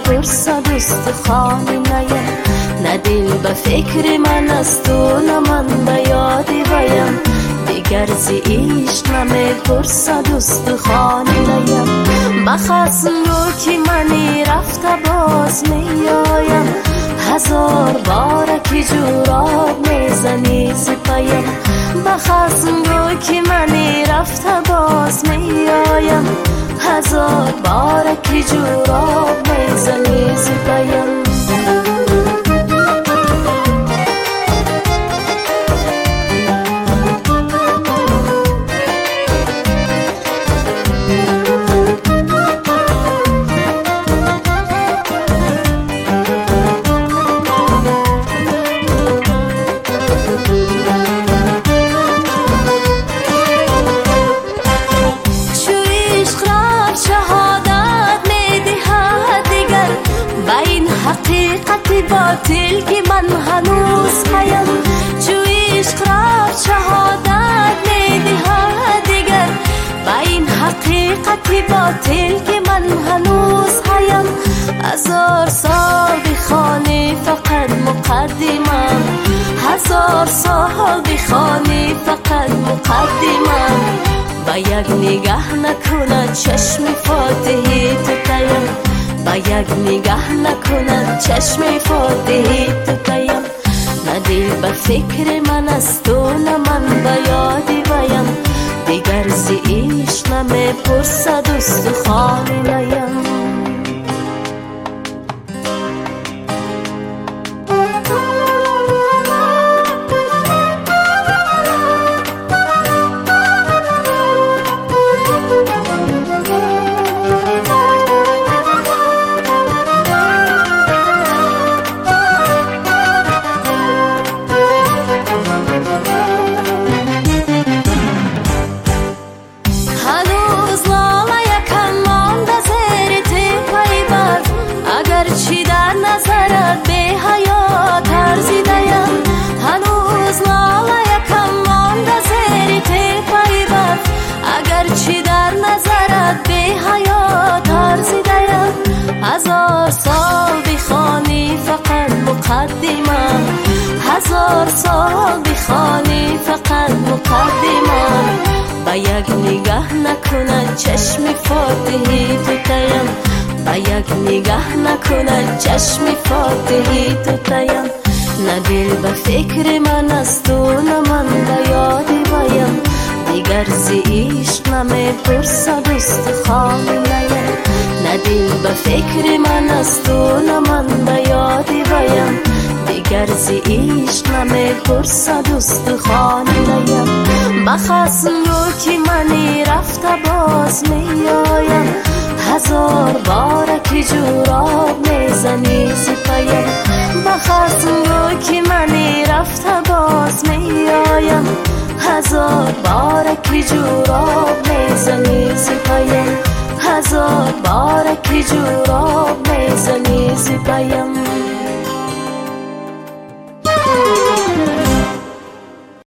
میپرسد استخوانی نیم، نه دل به فکر من است و نه من به یادی ویم، دیگر زی عشق نمیپرسد استخوانی نیم. بخصم رو که منی رفته باز میایم، هزار بار که جوراب میزنی زپایم. بخصم رو که منی رفته باز میایم، هزار بار که جوراب میزنی زپایم. حقیقت باطل که من هنوز هیم، چو عشق را شهادت میدهد دیگر، با این حقیقت باطل که من هنوز هیم. هزار سال بخوانی فقط مقدمم، هزار سال بخوانی فقط مقدمم، با یک نگاه نکند چشم فاتحی تو تیم، با یک نگاه نکند چشم فاتحی تو تیم. نه دل به فکر من است و نه من به یادی ویم، دیگر زی عشق نمیپرسد استخوانی نیم. هزار سال بخوانی فقط مقدمم، هزار سال بخوانی فقط مقدمم، با یک نگاه نکند چشم فاتحی تو تیم، با یک نگاه نکند چشم فاتحی تو تیم. نه دل به فکر من است و نه من به یادی ویم، دیگر زی عشق نمیپرسد استخوانی نیم. نه دل به فکر من است و نه من به یادی ویم، دیگر زی عشق نمیپرسد استخوانی نیم. بخصم رو که منی رفته باز میایم، هزار بار که جوراب میزنی زپایم. بخصم رو که منی رفته باز میایم، هزار بار که جوراب میزنی زپایم، هزار بار که جوراب میزنی زپایم.